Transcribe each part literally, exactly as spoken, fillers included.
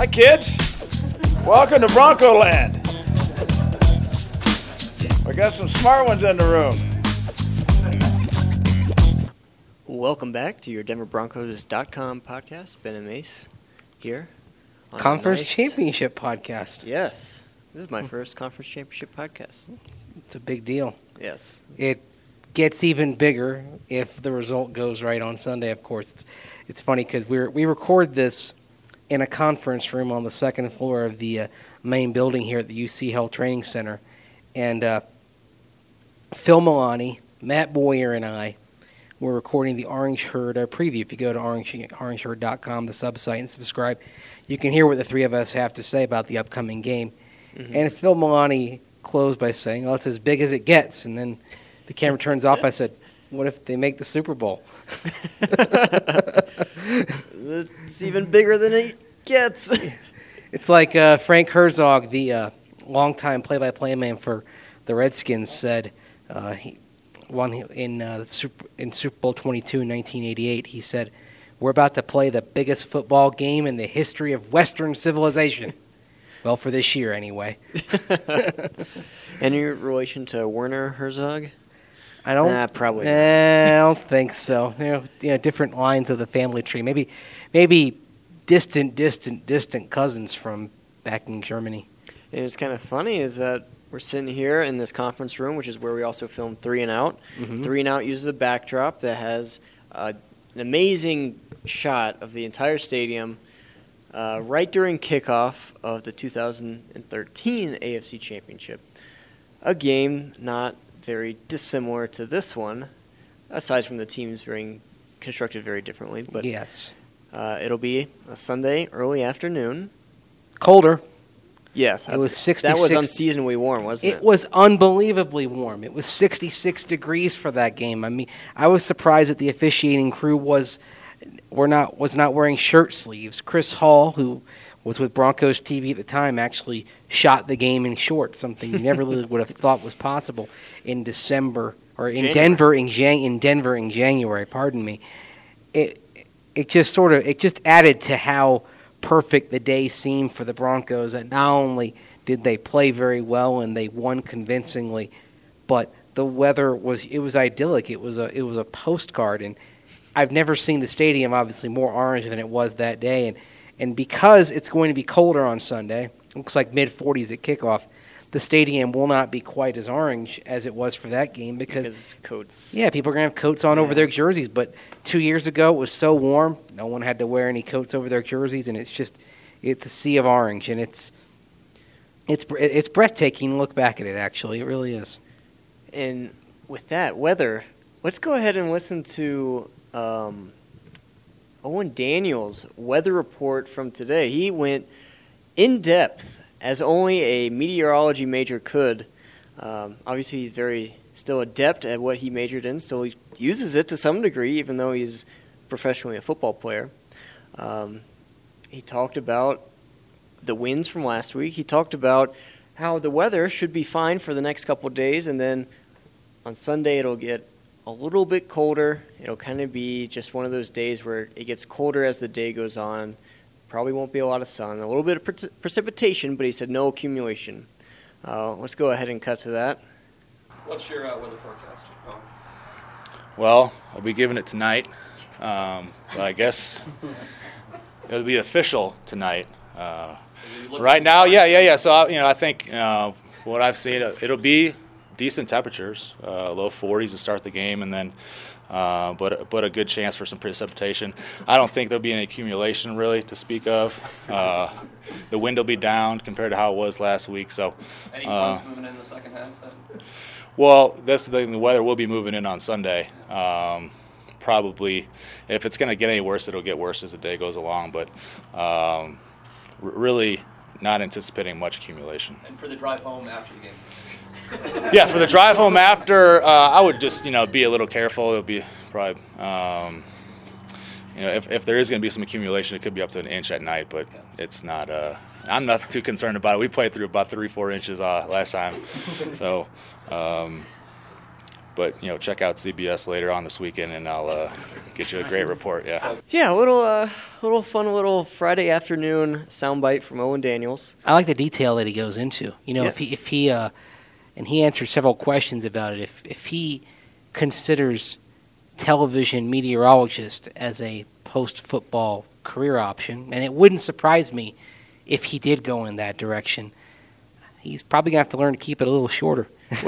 Hi, kids. Welcome to Bronco Land. We got some smart ones in the room. Welcome back to your Denver Broncos dot com podcast. Ben and Mace here. on a Conference nice- Championship podcast. Yes. This is my first Conference Championship podcast. It's a big deal. Yes. It gets even bigger if the result goes right on Sunday, of course. It's it's funny because we we record this in a conference room on the second floor of the uh, main building here at the U C Health Training Center. And uh, Phil Milani, Matt Boyer, and I were recording the Orange Herd uh, preview. If you go to orange orange herd dot com, the sub-site, and subscribe, you can hear what the three of us have to say about the upcoming game. Mm-hmm. And Phil Milani closed by saying, oh, it's as big as it gets. And then the camera turns off. I said, what if they make the Super Bowl? It's even bigger than it gets. It's like uh, Frank Herzog, the uh, longtime play-by-play man for the Redskins, said uh, he won in uh, the Super, in Super Bowl twenty-two in nineteen eighty-eight. He said, "We're about to play the biggest football game in the history of Western civilization." Well, for this year, anyway. Any relation to Werner Herzog? I don't. Nah, probably. Eh, I don't think so. You know, you know, different lines of the family tree. Maybe, maybe distant, distant, distant cousins from back in Germany. And it's kind of funny is that we're sitting here in this conference room, which is where we also film Three and Out. Mm-hmm. Three and Out uses a backdrop that has uh, an amazing shot of the entire stadium uh, right during kickoff of the two thousand thirteen A F C Championship. A game not very dissimilar to this one, aside from the teams being constructed very differently. But yes, uh, it'll be a Sunday early afternoon. Colder. Yes, It was sixty-six. That was unseasonably warm, wasn't it? It was unbelievably warm. It was sixty-six degrees for that game. I mean, I was surprised that the officiating crew was were not was not wearing shirt sleeves. Chris Hall, who was with Broncos T V at the time, actually shot the game in shorts, something you never really would have thought was possible in December or in January. Denver in Jan- in Denver in January. Pardon me. It it just sort of it just added to how perfect the day seemed for the Broncos. That not only did they play very well and they won convincingly, but the weather was it was idyllic. It was a it was a postcard, and I've never seen the stadium obviously more orange than it was that day. And and because it's going to be colder on Sunday, looks like mid forties at kickoff, the stadium will not be quite as orange as it was for that game because, Because coats. yeah, people are going to have coats on Yeah. over their jerseys. But two years ago, it was so warm, no one had to wear any coats over their jerseys, and it's just, it's a sea of orange, and it's, it's, it's breathtaking to look back at it, actually. It really is. And with that weather, let's go ahead and listen to um, Owen Daniels' weather report from today. He went in depth as only a meteorology major could. Um, obviously, he's very still adept at what he majored in. Still, he uses it to some degree, even though he's professionally a football player. Um, he talked about the winds from last week. He talked about how the weather should be fine for the next couple of days, and then on Sunday it'll get a little bit colder. It'll kind of be just one of those days where it gets colder as the day goes on. Probably won't be a lot of sun, a little bit of pre- precipitation, but he said no accumulation. Uh, let's go ahead and cut to that. What's your uh, weather forecast? Oh. Well, I'll be giving it tonight, um, but I guess it'll be official tonight. Uh, right now, yeah, yeah, yeah. So, I, you know, I think uh, what I've seen, uh, it'll be decent temperatures, uh, low forties to start the game, and then uh, but but a good chance for some precipitation. I don't think there'll be any accumulation really to speak of. Uh, the wind will be down compared to how it was last week. So, Any uh, clouds moving in the second half then? well, that's the thing. The weather will be moving in on Sunday. Um, probably, if it's going to get any worse, it'll get worse as the day goes along. But um, r- really, not anticipating much accumulation. And for the drive home after the game? Yeah, for the drive home after, uh, I would just, you know, be a little careful. It'll be probably, um, you know, if, if there is going to be some accumulation, it could be up to an inch at night, but it's not, uh, I'm not too concerned about it. We played through about three, four inches uh, last time. So, um, but you know, check out C B S later on this weekend, and I'll uh, get you a great report. Yeah. Yeah, a little, uh, little fun, little Friday afternoon soundbite from Owen Daniels. I like the detail that he goes into. You know, Yeah. if he, if he, uh, and he answers several questions about it. If if he considers television meteorologist as a post-football career option, and it wouldn't surprise me if he did go in that direction. He's probably gonna have to learn to keep it a little shorter.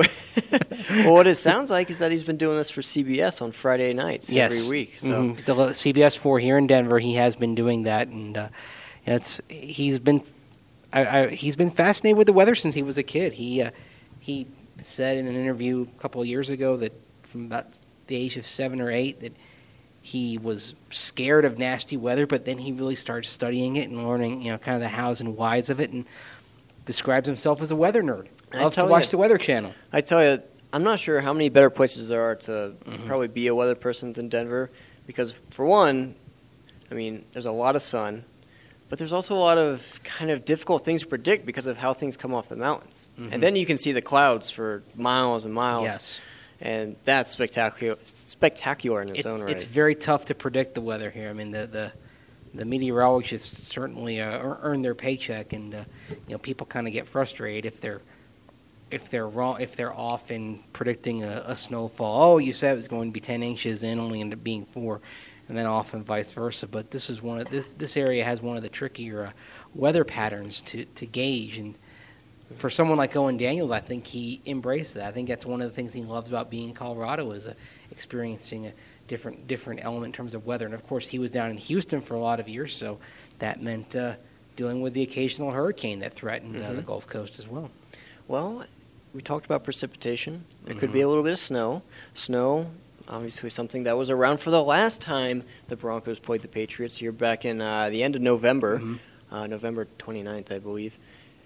Well, what it sounds like is that he's been doing this for C B S on Friday nights Yes. every week. So Mhm. The lo- C B S four here in Denver, he has been doing that, and uh, it's he's been I, I, he's been fascinated with the weather since he was a kid. He uh, he said in an interview a couple of years ago that from about the age of seven or eight that he was scared of nasty weather, but then he really started studying it and learning, you know, kind of the hows and whys of it, and describes himself as a weather nerd. I Loves to tell watch you- the Weather Channel. I tell you, I'm not sure how many better places there are to Mhm. probably be a weather person than Denver, because for one, I mean, there's a lot of sun, but there's also a lot of kind of difficult things to predict because of how things come off the mountains. Mhm. And then you can see the clouds for miles and miles. Yes. And that's spectacular, spectacular in its, It's, own right. it's very tough to predict the weather here. I mean, the the, the meteorologists certainly uh, ear- earn their paycheck, and uh, you know, people kind of get frustrated if they're if they're wrong, if they're off in predicting a, a snowfall. Oh, you said it was going to be ten inches, and only ended up being four, and then off and vice versa. But this is one of this this area has one of the trickier uh, weather patterns to to gauge, and for someone like Owen Daniels, I think he embraced that. I think that's one of the things he loves about being in Colorado is uh, experiencing a different different element in terms of weather. And of course, he was down in Houston for a lot of years, so that meant uh, dealing with the occasional hurricane that threatened uh, the Mhm. Gulf Coast as well. Well, we talked about precipitation. There could be a little bit of snow. Snow, obviously something that was around for the last time the Broncos played the Patriots here back in uh, the end of November, Mhm. uh, November twenty-ninth, I believe.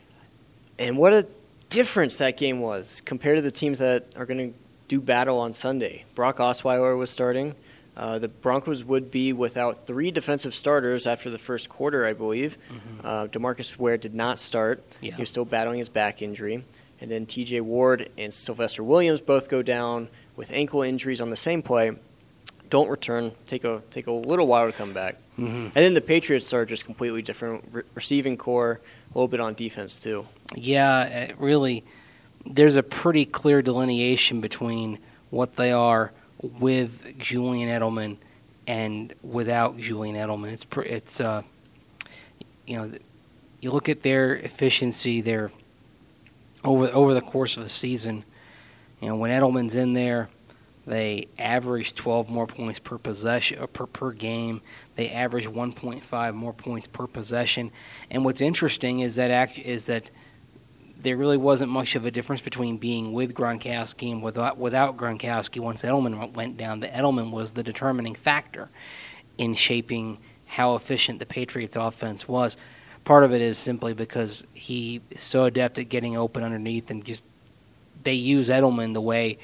And what a difference that game was compared to the teams that are going to do battle on Sunday. Brock Osweiler was starting. Uh, the Broncos would be without three defensive starters after the first quarter, I believe. Mhm. Uh, DeMarcus Ware did not start. Yeah. He was still battling his back injury. And then T J Ward and Sylvester Williams both go down with ankle injuries on the same play. Don't return. Take a take a little while to come back. Mhm. And then the Patriots are just completely different. Re- receiving core, a little bit on defense too. Yeah, it really, there's a pretty clear delineation between what they are with Julian Edelman and without Julian Edelman. It's pr- it's uh, you know, you look at their efficiency, their over over the course of the season. You know, when Edelman's in there, they average twelve more points per possession uh, per per game. They average one point five more points per possession. And what's interesting is that act, is that there really wasn't much of a difference between being with Gronkowski and without without Gronkowski. Once Edelman went down, the Edelman was the determining factor in shaping how efficient the Patriots' offense was. Part of it is simply because he is so adept at getting open underneath, and just they use Edelman the way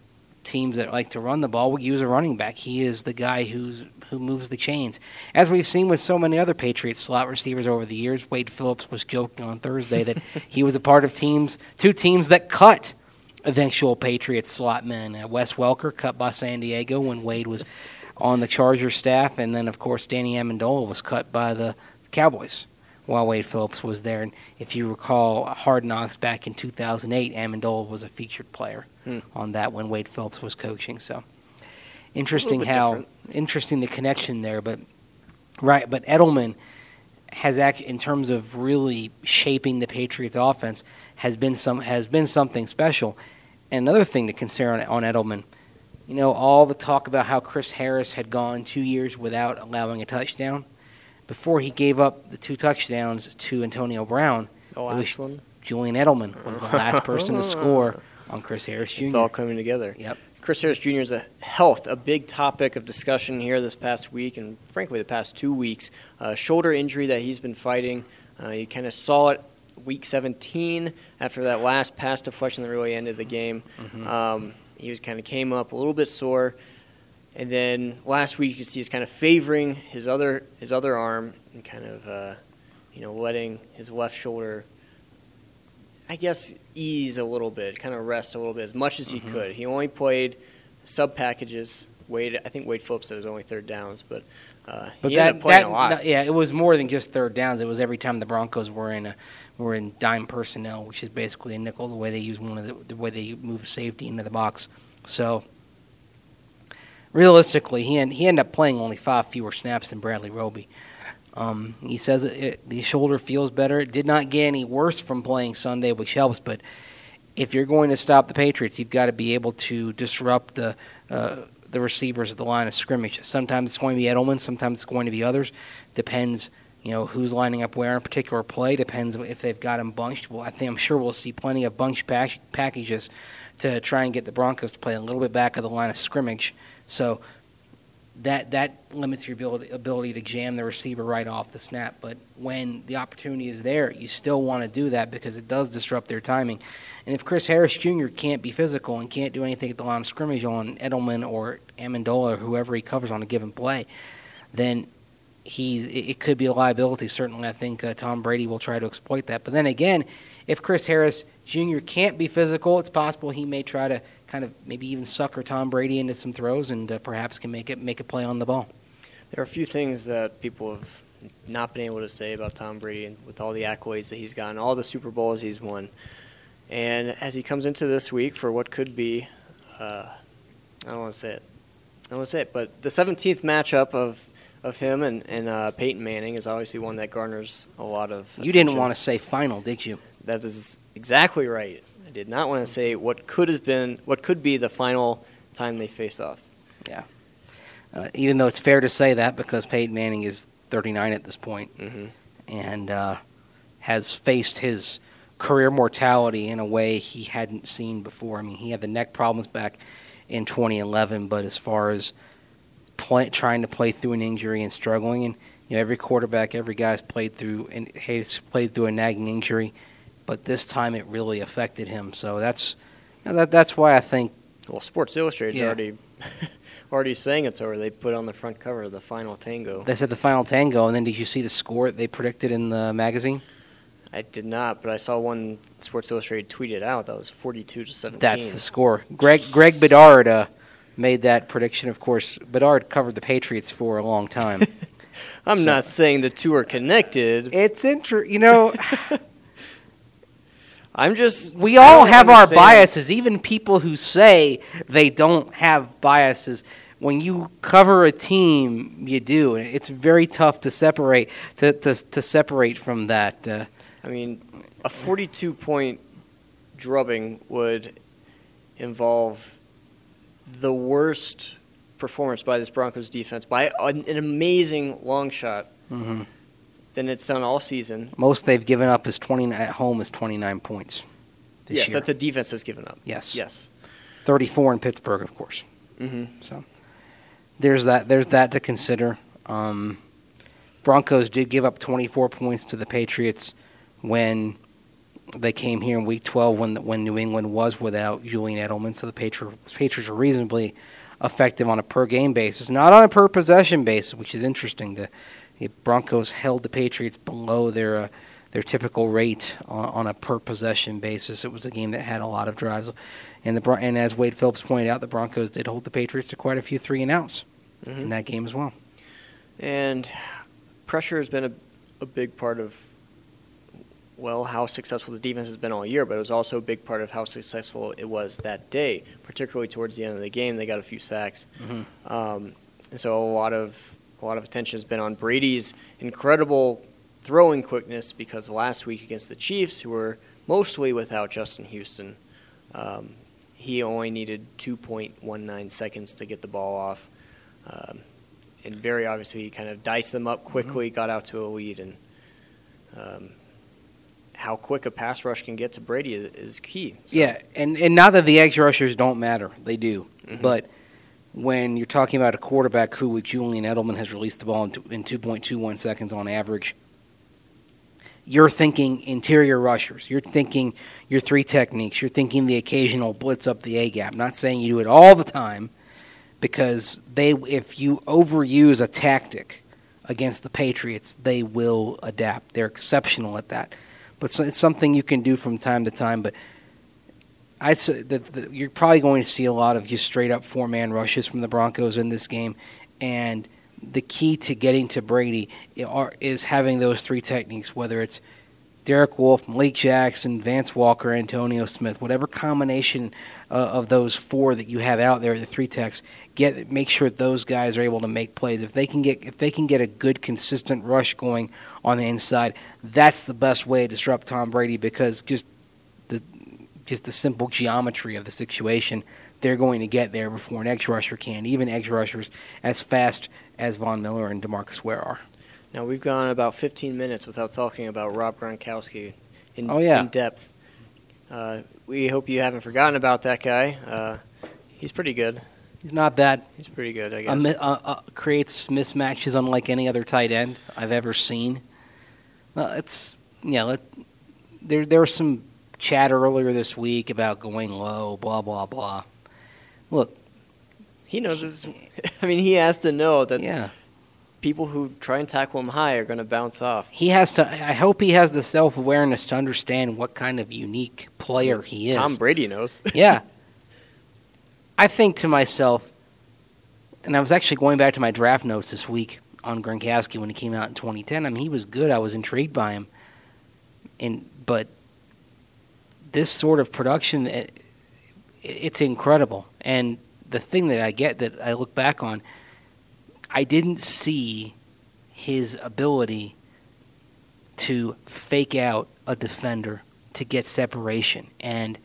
teams that like to run the ball will use a running back. He is the guy who's who moves the chains. As we've seen with so many other Patriots slot receivers over the years, Wade Phillips was joking on Thursday that he was a part of teams, two teams that cut eventual Patriots slot men. Uh, Wes Welker cut by San Diego when Wade was on the Chargers staff, and then, of course, Danny Amendola was cut by the Cowboys while Wade Phillips was there. And if you recall Hard Knocks back in two thousand eight, Amendola was a featured player Hmm. on that when Wade Phillips was coaching. So interesting bit how different. interesting the connection there. But right, but Edelman has act in terms of really shaping the Patriots' offense has been some has been something special. And another thing to consider on, on Edelman, you know, all the talk about how Chris Harris had gone two years without allowing a touchdown. Before he gave up the two touchdowns to Antonio Brown, The it last was one. Julian Edelman was the last person to score on Chris Harris Junior It's all coming together. Yep. Chris Harris Junior is a health, a big topic of discussion here this past week, and frankly the past two weeks. Uh, shoulder injury that he's been fighting. Uh, you kind of saw it week seventeen after that last pass deflection that really ended the game. Mhm. Um, he was kind of came up a little bit sore, and then last week you could see he's kind of favoring his other his other arm and kind of uh, you know letting his left shoulder, I guess, ease a little bit, kind of rest a little bit as much as he Mhm. could. He only played sub packages. Wade, I think Wade Phillips said it was only third downs, but, uh, But he that, ended up playing that a lot. no, yeah, it was more than just third downs. It was every time the Broncos were in a were in dime personnel, which is basically a nickel. The way they use one of the, the way they move safety into the box. So realistically, he end, he ended up playing only five fewer snaps than Bradley Roby. Um, he says it, it, the shoulder feels better. It did not get any worse from playing Sunday, which helps. But if you're going to stop the Patriots, you've got to be able to disrupt the uh, the receivers at the line of scrimmage. Sometimes it's going to be Edelman. Sometimes it's going to be others. Depends, you know, who's lining up where in a particular play. Depends if they've got them bunched. Well, I think I'm sure we'll see plenty of bunch pack- packages to try and get the Broncos to play a little bit back of the line of scrimmage. So that that limits your ability, ability to jam the receiver right off the snap. But when the opportunity is there, you still want to do that because it does disrupt their timing. And if Chris Harris Junior can't be physical and can't do anything at the line of scrimmage on Edelman or Amendola or whoever he covers on a given play, then he's it, it could be a liability. Certainly, I think uh, Tom Brady will try to exploit that. But then again, if Chris Harris Junior can't be physical, it's possible he may try to kind of maybe even sucker Tom Brady into some throws and uh, perhaps can make it make a play on the ball. There are a few things that people have not been able to say about Tom Brady and with all the accolades that he's gotten, all the Super Bowls he's won. And as he comes into this week for what could be, uh, I don't want to say it, I don't want to say it, but the seventeenth matchup of, of him and, and uh, Peyton Manning is obviously one that garners a lot of attention. You didn't want to say final, did you? That is exactly right. I did not want to say what could have been, what could be the final time they face off. Yeah. Uh, even though it's fair to say that because Peyton Manning is thirty-nine at this point Mm-hmm. and uh, has faced his career mortality in a way he hadn't seen before. I mean, he had the neck problems back in twenty eleven, but as far as play, trying to play through an injury and struggling, and you know, every quarterback, every guy's played through and has played through a nagging injury, but this time it really affected him. So that's you know, that that's why I think. Well, Sports Illustrated's Yeah. already already saying it's over. They put on the front cover the final tango. They said the final tango, and then did you see the score they predicted in the magazine? I did not, but I saw one Sports Illustrated tweeted out that was forty-two to seventeen. That's the score. Greg Greg Bedard uh, made that prediction. Of course, Bedard covered the Patriots for a long time. I'm So- not saying the two are connected. It's inter- You know, I'm just. we I all don't have our understand- biases. Even people who say they don't have biases. When you cover a team, you do. And it's very tough to separate to to, to separate from that. Uh, I mean, a forty-two point drubbing would involve the worst performance by this Broncos defense by an, an amazing long shot mhm. than it's done all season. Most they've given up is twenty at home is twenty-nine points this yes, year. that the defense has given up. Yes. Yes. thirty-four in Pittsburgh, of course. Mm-hmm. So there's that. There's that to consider. Um, Broncos did give up twenty-four points to the Patriots when they came here in Week twelve, when when New England was without Julian Edelman. So the Patriots Patriots were reasonably effective on a per game basis, not on a per possession basis, which is interesting. The, the Broncos held the Patriots below their uh, their typical rate on, on a per possession basis. It was a game that had a lot of drives. And the and as Wade Phillips pointed out, the Broncos did hold the Patriots to quite a few three and outs Mm-hmm. in that game as well. And pressure has been a, a big part of, well, how successful the defense has been all year, but it was also a big part of how successful it was that day, particularly towards the end of the game. They got a few sacks. Mm-hmm. Um, and so a lot of a lot of attention has been on Brady's incredible throwing quickness because last week against the Chiefs, who were mostly without Justin Houston, um, he only needed two point one nine seconds to get the ball off. Um, and very obviously he kind of diced them up quickly, got out to a lead, and um, how quick a pass rush can get to Brady is, is key. So, Yeah, and, and not that the edge rushers don't matter. They do. Mhm. But when you're talking about a quarterback who, with Julian Edelman, has released the ball in, two, in two point two one seconds on average, you're thinking interior rushers. You're thinking your three techniques. You're thinking the occasional blitz up the A-gap. Not saying you do it all the time, because they, if you overuse a tactic against the Patriots, they will adapt. They're exceptional at that. But so it's something you can do from time to time. But I'd say that the, you're probably going to see a lot of just straight up four man rushes from the Broncos in this game, and the key to getting to Brady are, is having those three techniques, whether it's Derek Wolfe, Malik Jackson, Vance Walker, Antonio Smith, whatever combination uh, of those four that you have out there, the three techs, get make sure those guys are able to make plays. If they can get if they can get a good consistent rush going on the inside, that's the best way to disrupt Tom Brady, because just the just the simple geometry of the situation, they're going to get there before an edge rusher can, even edge rushers as fast as Von Miller and DeMarcus Ware are. Now, we've gone about fifteen minutes without talking about Rob Gronkowski in, oh, yeah. in depth. Uh, we hope you haven't forgotten about that guy. Uh, he's pretty good. He's not bad. He's pretty good, I Uh, guess. mi- uh, uh, creates mismatches unlike any other tight end I've ever seen. Uh, it's yeah. Let, there there was some chat earlier this week about going low, blah blah blah. Look, He knows his. I mean, he has to know that yeah, people who try and tackle him high are going to bounce off. he has to. I hope he has the self awareness to understand what kind of unique player he is. Tom Brady knows. Yeah. I think to myself, and I was actually going back to my draft notes this week on Gronkowski when he came out in twenty ten. I mean, he was good. I was intrigued by him. And but this sort of production, it, it's incredible. And the thing that I get that I look back on, I didn't see his ability to fake out a defender to get separation. And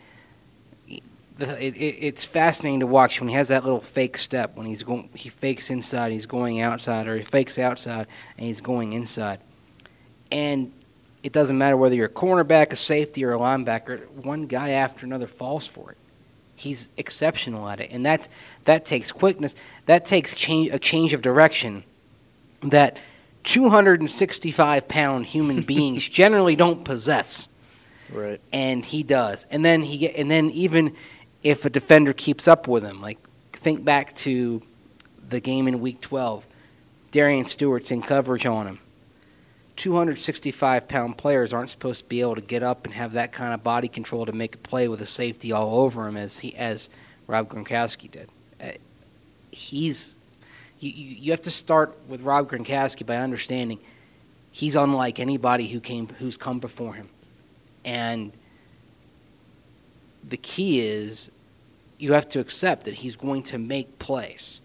the, it, it, it's fascinating to watch when he has that little fake step, when he's going, he fakes inside, he's going outside, or he fakes outside and he's going inside. And it doesn't matter whether you're a cornerback, a safety, or a linebacker, one guy after another falls for it. He's exceptional at it, and that's that takes quickness. That takes change, a change of direction that two hundred sixty-five pound human beings generally don't possess, Right. and he does. And then he get, and then even if a defender keeps up with him, like think back to the game in Week twelve, Darian Stewart's in coverage on him. two hundred sixty-five pound players aren't supposed to be able to get up and have that kind of body control to make a play with a safety all over him as he as Rob Gronkowski did. Uh, he's you, you you have to start with Rob Gronkowski by understanding he's unlike anybody who came who's come before him, and the key is you have to accept that he's going to make plays.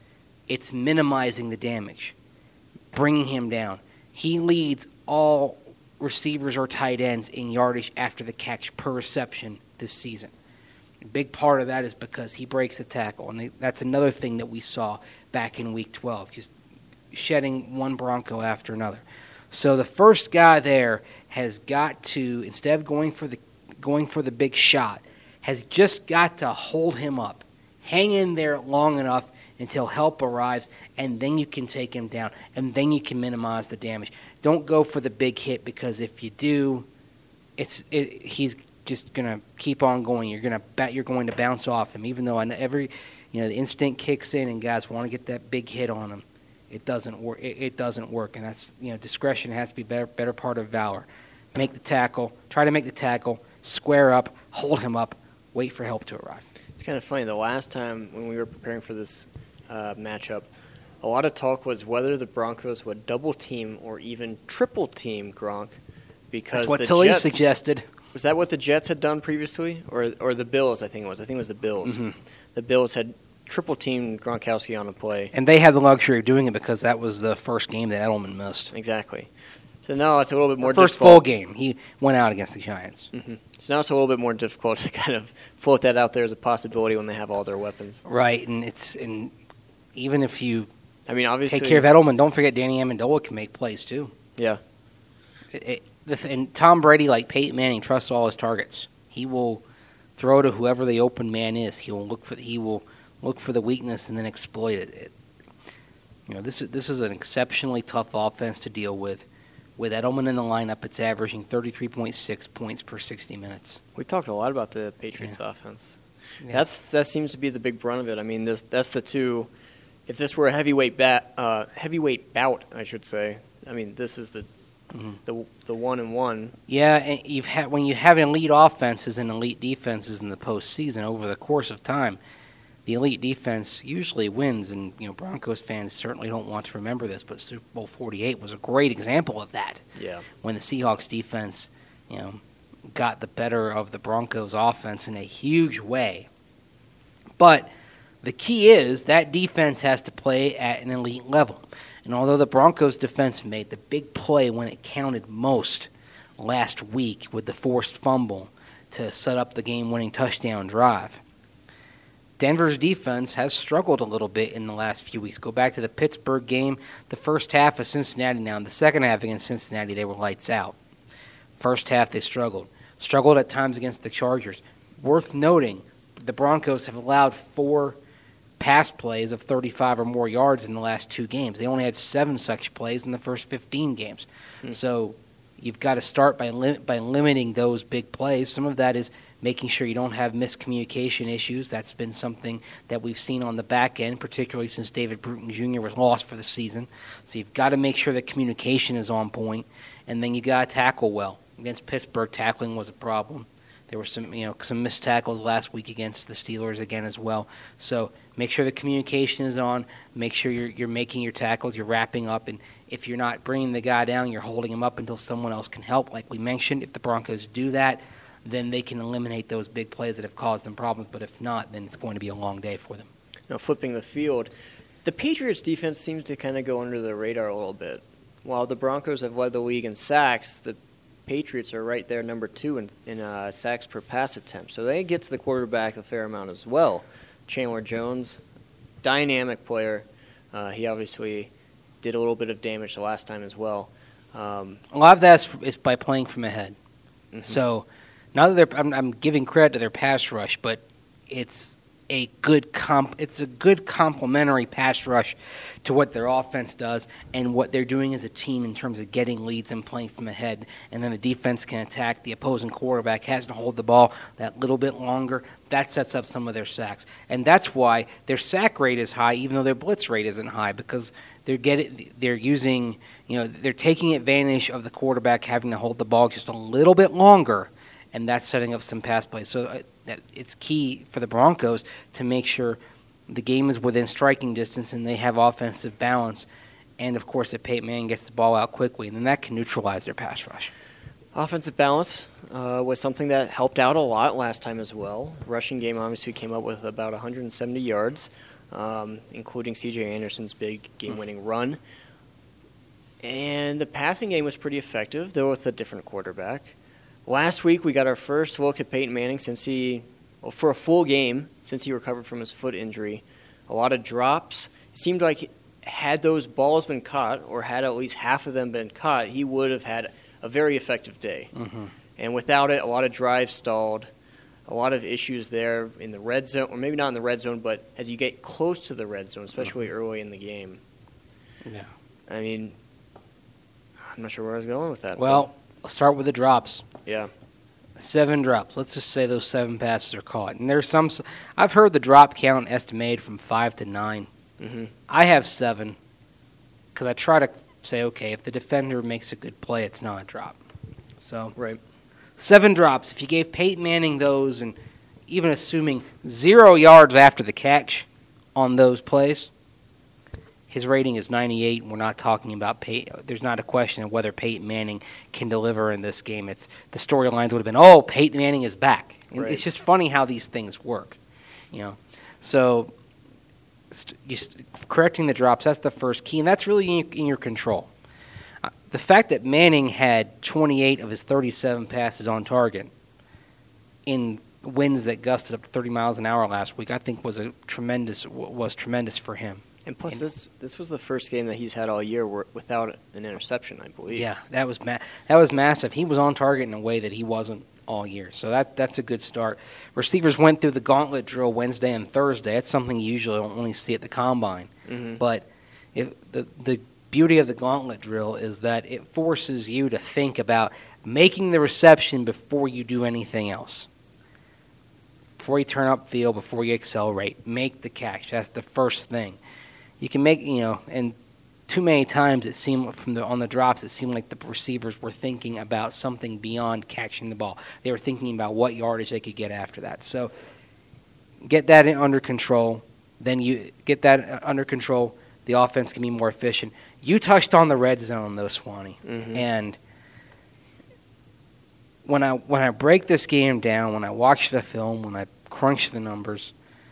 It's minimizing the damage, bringing him down. He leads all receivers or tight ends in yardage after the catch per reception this season. A big part of that is because he breaks the tackle, and that's another thing that we saw back in Week twelve, just shedding one Bronco after another. So the first guy there has got to, instead of going for the going for the big shot, has just got to hold him up, hang in there long enough until help arrives, and then you can take him down, and then you can minimize the damage. Don't go for the big hit, because if you do, it's it, he's just going to keep on going. You're going to bet you're going to bounce off him, even though I know every, you know, the instinct kicks in and guys want to get that big hit on him. It doesn't work. It, it doesn't work, and that's, you know, discretion has to be better, better part of valor. Make the tackle. Try to make the tackle. Square up. Hold him up. Wait for help to arrive. It's kind of funny. The last time when we were preparing for this uh, matchup, a lot of talk was whether the Broncos would double team or even triple team Gronk, because That's what the Talib Jets, suggested. Was that what the Jets had done previously, or or the Bills? I think it was. I think it was the Bills. Mm-hmm. The Bills had triple teamed Gronkowski on a play. And they had the luxury of doing it because that was the first game that Edelman missed. Exactly. So now it's a little bit more the first difficult. full game, he went out against the Giants. Mm-hmm. So now it's a little bit more difficult to kind of float that out there as a possibility when they have all their weapons. Right, and it's and even if you I mean, obviously, take care of Edelman, don't forget Danny Amendola can make plays too. Yeah. It, it, the, and Tom Brady, like Peyton Manning, trusts all his targets. He will throw to whoever the open man is. He will look for he will look for the weakness and then exploit it. it you know, this is this is an exceptionally tough offense to deal with. With Edelman in the lineup, it's averaging thirty-three point six points per sixty minutes. We've talked a lot about the Patriots Yeah. offense. Yeah. That's that seems to be the big brunt of it. I mean, this that's the two. If this were a heavyweight bat, uh, heavyweight bout, I should say. I mean, this is the Mm-hmm. the the one and one. Yeah, and you've had when you have elite offenses and elite defenses in the postseason over the course of time, the elite defense usually wins. And you know, Broncos fans certainly don't want to remember this, but Super Bowl forty-eight was a great example of that. Yeah. When the Seahawks defense, you know, got the better of the Broncos offense in a huge way. But the key is that defense has to play at an elite level. And although the Broncos defense made the big play when it counted most last week with the forced fumble to set up the game-winning touchdown drive, Denver's defense has struggled a little bit in the last few weeks. Go back to the Pittsburgh game, the first half of Cincinnati now. In the second half against Cincinnati, they were lights out. First half, they struggled. Struggled at times against the Chargers. Worth noting, the Broncos have allowed four pass plays of thirty-five or more yards in the last two games. They only had seven such plays in the first fifteen games. Hmm. So you've got to start by lim- by limiting those big plays. Some of that is making sure you don't have miscommunication issues. That's been something that we've seen on the back end, particularly since David Bruton Junior was lost for the season. So you've got to make sure that communication is on point, and then you got to tackle well. Against Pittsburgh, tackling was a problem. There were some, you know, some missed tackles last week against the Steelers again as well. So make sure the communication is on. Make sure you're you're making your tackles, you're wrapping up, and if you're not bringing the guy down, you're holding him up until someone else can help. Like we mentioned, if the Broncos do that, then they can eliminate those big plays that have caused them problems. But if not, then it's going to be a long day for them. Now, flipping the field, the Patriots' defense seems to kind of go under the radar a little bit. While the Broncos have led the league in sacks, the Patriots are right there, number two in, in uh, sacks per pass attempt. So they get to the quarterback a fair amount as well. Chandler Jones, dynamic player. Uh, he obviously did a little bit of damage the last time as well. Um, a lot of that is, is by playing from ahead. Mm-hmm. So not that they're, I'm, I'm giving credit to their pass rush, but it's a good comp. It's a good complementary pass rush to what their offense does and what they're doing as a team in terms of getting leads and playing from ahead. And then the defense can attack. The opposing quarterback has to hold the ball that little bit longer. That sets up some of their sacks, and that's why their sack rate is high, even though their blitz rate isn't high, because they're getting they're using you know they're taking advantage of the quarterback having to hold the ball just a little bit longer, and that's setting up some pass plays. So uh, that it's key for the Broncos to make sure the game is within striking distance and they have offensive balance. And, of course, that Peyton Manning gets the ball out quickly, and then that can neutralize their pass rush. Offensive balance uh, was something that helped out a lot last time as well. Rushing game obviously came up with about one hundred seventy yards, um, including C J Anderson's big game-winning mm-hmm. run. And the passing game was pretty effective, though with a different quarterback. Last week, we got our first look at Peyton Manning since he, well, for a full game, since he recovered from his foot injury. A lot of drops. It seemed like had those balls been caught, or had at least half of them been caught, he would have had a very effective day. Mm-hmm. And without it, a lot of drives stalled, a lot of issues there in the red zone, or maybe not in the red zone, but as you get close to the red zone, especially mm-hmm. early in the game. Yeah. I mean, I'm not sure where I was going with that. Well, let's start with the drops. Yeah. Seven drops. Let's just say those seven passes are caught. And there's some – I've heard the drop count estimated from five to nine. Mm-hmm. I have seven because I try to say, okay, if the defender makes a good play, it's not a drop. So right. Seven drops. If you gave Peyton Manning those, and even assuming zero yards after the catch on those plays, his rating is ninety-eight, and we're not talking about Pey- – there's not a question of whether Peyton Manning can deliver in this game. It's the storylines would have been, oh, Peyton Manning is back. Right. It's just funny how these things work, you know. So st- st- correcting the drops, that's the first key, and that's really in, in your control. Uh, the fact that Manning had twenty-eight of his thirty-seven passes on target in winds that gusted up to thirty miles an hour last week, I think was a tremendous was tremendous for him. And plus, this this was the first game that he's had all year where, without an interception, I believe. Yeah, that was ma- that was massive. He was on target in a way that he wasn't all year, so that that's a good start. Receivers went through the gauntlet drill Wednesday and Thursday. That's something you usually only see at the combine. Mm-hmm. But if the the beauty of the gauntlet drill is that it forces you to think about making the reception before you do anything else. Before you turn up field, before you accelerate, make the catch. That's the first thing. You can make, you know, and too many times it seemed from the on the drops, it seemed like the receivers were thinking about something beyond catching the ball. They were thinking about what yardage they could get after that. So get that in under control. Then you get that under control, the offense can be more efficient. You touched on the red zone, though, Swanee. Mm-hmm. And when I when I break this game down, when I watch the film, when I crunch the numbers,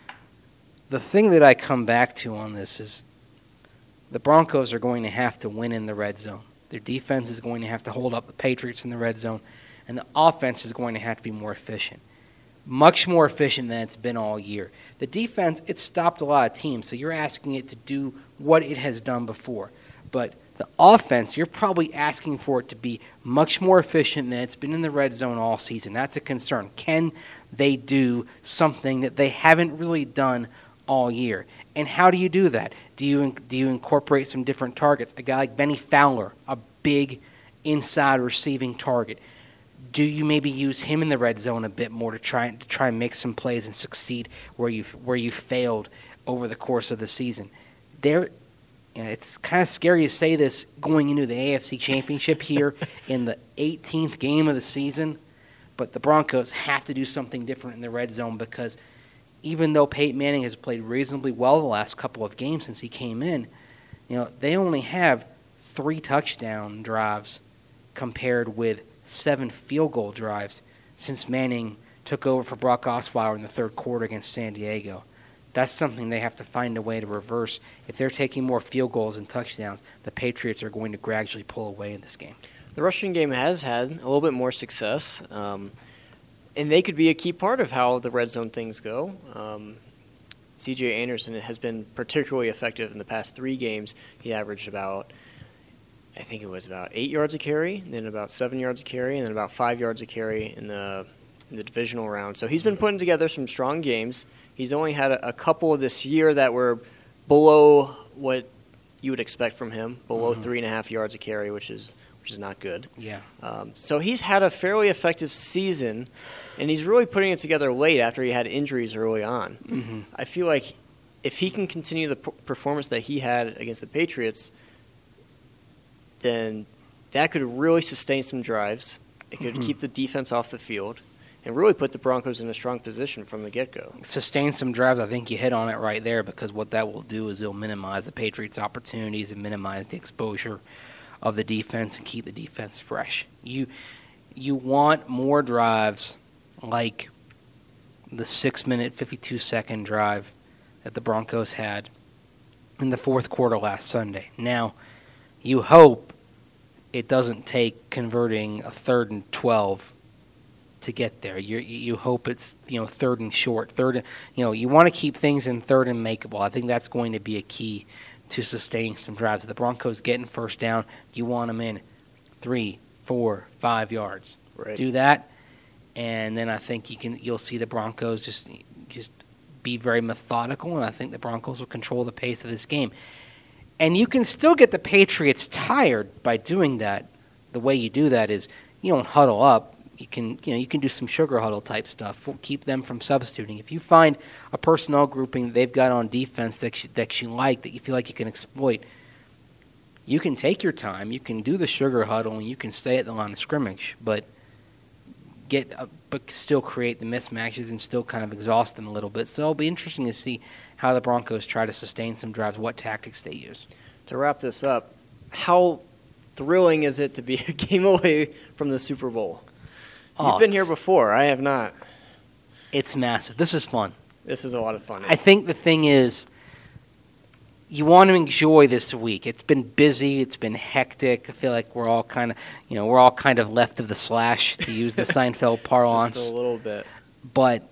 the thing that I come back to on this is the Broncos are going to have to win in the red zone. Their defense is going to have to hold up the Patriots in the red zone, and the offense is going to have to be more efficient. Much more efficient than it's been all year. The defense, it's stopped a lot of teams, so you're asking it to do what it has done before. But the offense, you're probably asking for it to be much more efficient than it's been in the red zone all season. That's a concern. Can they do something that they haven't really done all year? And how do you do that? Do you do you incorporate some different targets? A guy like Benny Fowler, a big inside receiving target. Do you maybe use him in the red zone a bit more to try to try and make some plays and succeed where you where you failed over the course of the season? There, you know, it's kind of scary to say this going into the A F C Championship here in the eighteenth game of the season, but the Broncos have to do something different in the red zone because even though Peyton Manning has played reasonably well the last couple of games since he came in, you know, they only have three touchdown drives compared with seven field goal drives since Manning took over for Brock Osweiler in the third quarter against San Diego. That's something they have to find a way to reverse. If they're taking more field goals and touchdowns, the Patriots are going to gradually pull away in this game. The rushing game has had a little bit more success, um, and they could be a key part of how the red zone things go. Um, C J Anderson has been particularly effective in the past three games. He averaged about, I think it was about eight yards a carry, then about seven yards a carry, and then about five yards a carry in the in the divisional round. So he's been putting together some strong games. He's only had a, a couple this year that were below what you would expect from him, below mm-hmm. three and a half yards a carry, which is which is not good. Yeah. Um, so he's had a fairly effective season, and he's really putting it together late after he had injuries early on. Mm-hmm. I feel like if he can continue the p- performance that he had against the Patriots, then that could really sustain some drives. It could mm-hmm. keep the defense off the field and really put the Broncos in a strong position from the get-go. Sustain some drives, I think you hit on it right there, because what that will do is it'll minimize the Patriots' opportunities and minimize the exposure of the defense and keep the defense fresh. You you want more drives like the six-minute, fifty-two-second drive that the Broncos had in the fourth quarter last Sunday. Now, you hope it doesn't take converting a third and twelve to get there. You you hope it's, you know, third and short, third and, you know, you want to keep things in third and makeable. I think that's going to be a key to sustaining some drives. If the Broncos getting first down, you want them in three, four, five yards. Right. Do that, and then I think you can you'll see the Broncos just just be very methodical, and I think the Broncos will control the pace of this game. And you can still get the Patriots tired by doing that. The way you do that is you don't huddle up. You can, you know, you can do some sugar huddle type stuff. Keep them from substituting. If you find a personnel grouping that they've got on defense that you, that you like, that you feel like you can exploit, you can take your time. You can do the sugar huddle, and you can stay at the line of scrimmage, but get, uh, but still create the mismatches and still kind of exhaust them a little bit. So it'll be interesting to see how the Broncos try to sustain some drives, what tactics they use. To wrap this up, how thrilling is it to be a game away from the Super Bowl? Oh, You've been here before. I have not. It's massive. This is fun. This is a lot of fun. I think the thing is, you want to enjoy this week. It's been busy. It's been hectic. I feel like we're all kind of, you know, we're all kind of left of the slash, to use the Seinfeld parlance. Just a little bit. But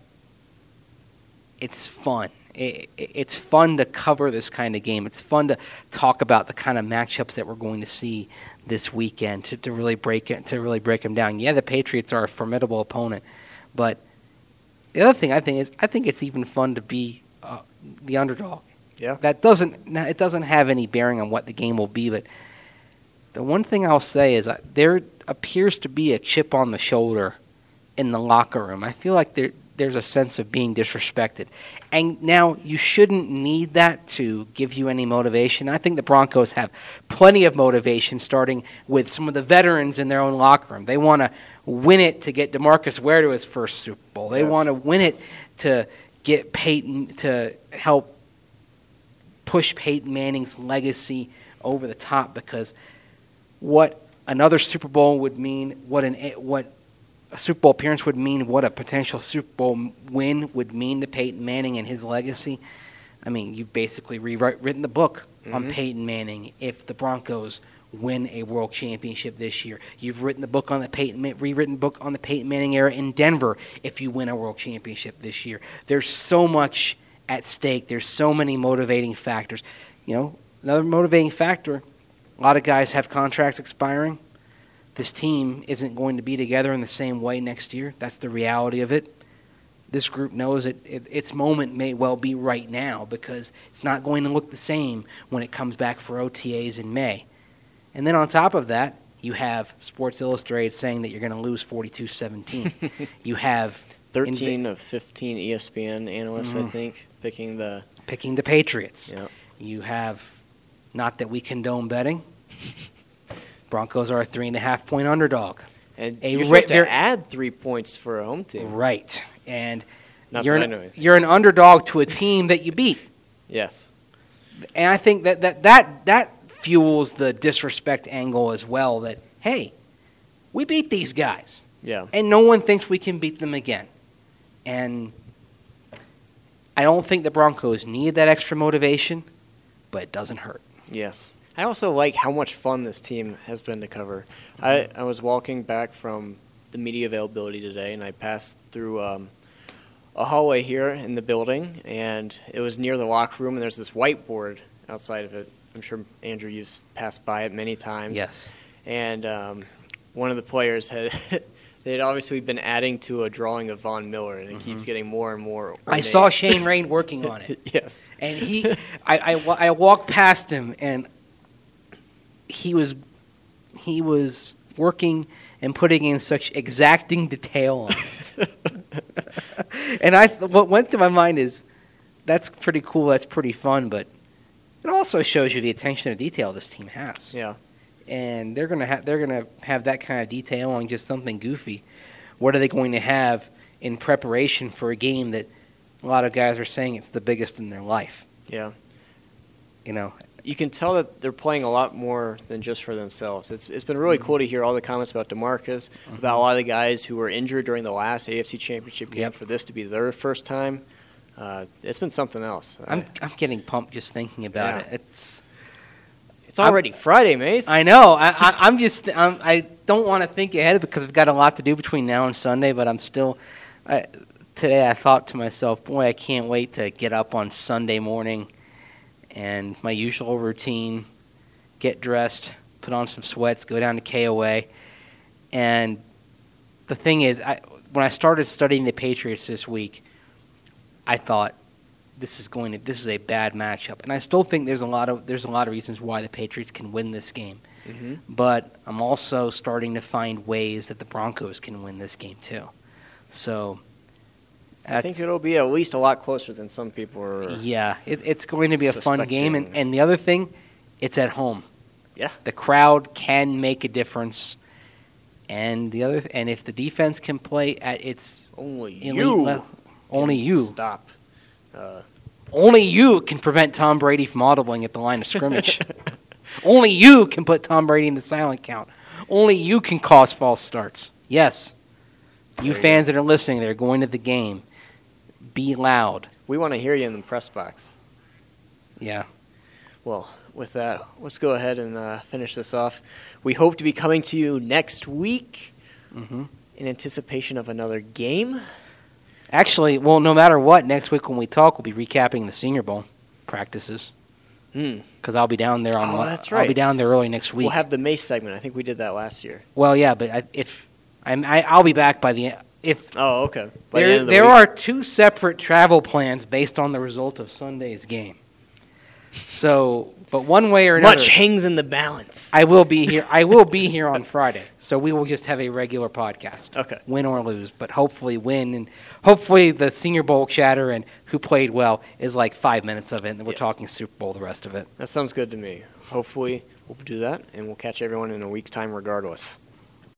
it's fun. It, it, it's fun to cover this kind of game. It's fun to talk about the kind of matchups that we're going to see this weekend, to, to really break it, to really break them down. Yeah, the Patriots are a formidable opponent, but the other thing I think is I think it's even fun to be uh, the underdog. Yeah, that doesn't it doesn't have any bearing on what the game will be, but the one thing I'll say is uh, there appears to be a chip on the shoulder in the locker room. I feel like there there's a sense of being disrespected. And now you shouldn't need that to give you any motivation. I think the Broncos have plenty of motivation, starting with some of the veterans in their own locker room. They want to win it to get DeMarcus Ware to his first Super Bowl. They Yes. want to win it to get Peyton to help push Peyton Manning's legacy over the top, because what another Super Bowl would mean, what an what a Super Bowl appearance would mean, what a potential Super Bowl win would mean to Peyton Manning and his legacy. I mean, you've basically rewritten the book mm-hmm. on Peyton Manning if the Broncos win a world championship this year. You've written the book on the Peyton, rewritten book on the Peyton Manning era in Denver if you win a world championship this year. There's so much at stake. There's so many motivating factors. You know, another motivating factor, a lot of guys have contracts expiring. This team isn't going to be together in the same way next year. That's the reality of it. This group knows it, it, its moment may well be right now, because it's not going to look the same when it comes back for O T As in May. And then on top of that, you have Sports Illustrated saying that you're going to lose forty-two seventeen. You have thirteen inv- of fifteen E S P N analysts, mm-hmm. I think, picking the picking the Patriots. Yep. You have, not that we condone betting, Broncos are a three and a half point underdog. And A you're ra- supposed to add three points for a home team. Right. And Not you're that an, I know anything. you're an underdog to a team that you beat. Yes. And I think that, that, that, that fuels the disrespect angle as well, that, hey, we beat these guys. Yeah. And no one thinks we can beat them again. And I don't think the Broncos need that extra motivation, but it doesn't hurt. Yes. I also like how much fun this team has been to cover. I, I was walking back from the media availability today, and I passed through um, a hallway here in the building, and it was near the locker room, and there's this whiteboard outside of it. I'm sure, Andrew, you've passed by it many times. Yes. And um, one of the players had they had obviously been adding to a drawing of Von Miller, and it Mm-hmm. keeps getting more and more ornate. I saw Shane Rain working on it. Yes. And he, I, I, wa- I walked past him, and he was, he was working and putting in such exacting detail on it. And I, what went through my mind is, that's pretty cool, that's pretty fun, but it also shows you the attention to detail this team has. Yeah. And they're gonna have, they're gonna have that kind of detail on just something goofy. What are they going to have in preparation for a game that a lot of guys are saying it's the biggest in their life? Yeah. You know, You can tell that they're playing a lot more than just for themselves. It's it's been really Mm-hmm. cool to hear all the comments about DeMarcus, mm-hmm. about a lot of the guys who were injured during the last A F C Championship game, Yep. for this to be their first time. Uh, it's been something else. I'm I, I'm getting pumped just thinking about Yeah. it. It's it's already Friday, mate. I know. I, I I'm just I'm, I don't want to think ahead because we've got a lot to do between now and Sunday. But I'm still. I, today I thought to myself, boy, I can't wait to get up on Sunday morning, and my usual routine: get dressed, put on some sweats, go down to K O A, and the thing is, I when I started studying the Patriots this week, I thought, this is going to this is a bad matchup, and I still think there's a lot of there's a lot of reasons why the Patriots can win this game. Mm-hmm. But I'm also starting to find ways that the Broncos can win this game too. So I think it'll be at least a lot closer than some people are. yeah, it, it's going to be a fun game, and, suspecting. and the other thing, it's at home. Yeah. The crowd can make a difference, and the other and if the defense can play at its Only elite you. level, only can you. Stop. Uh, Only you can prevent Tom Brady from audibling at the line of scrimmage. Only you can put Tom Brady in the silent count. Only you can cause false starts. Yes. You There you fans that are listening, that are going to the game, be loud. we want to hear you in the press box. Yeah. Well, with that, let's go ahead and uh, finish this off. We hope to be coming to you next week hmm in anticipation of another game. Actually, well, no matter what, next week when we talk, we'll be recapping the Senior Bowl practices Hmm. because I'll be down there on. Oh, that's I'll be right. down there early next week. We'll have the Mace segment. I think we did that last year. well, yeah, but I, if I'm, I, I'll be back by the if Oh, okay. By the there end of the there week. are two separate travel plans based on the result of Sunday's game. So, but one way or another, Much hangs in the balance. I will be here. I will be here on Friday, so we will just have a regular podcast. Okay. Win or lose, but hopefully win, and hopefully the Senior Bowl chatter and who played well is like five minutes of it, and we're Yes. talking Super Bowl the rest of it. That sounds good to me. Hopefully we'll do that, and we'll catch everyone in a week's time regardless.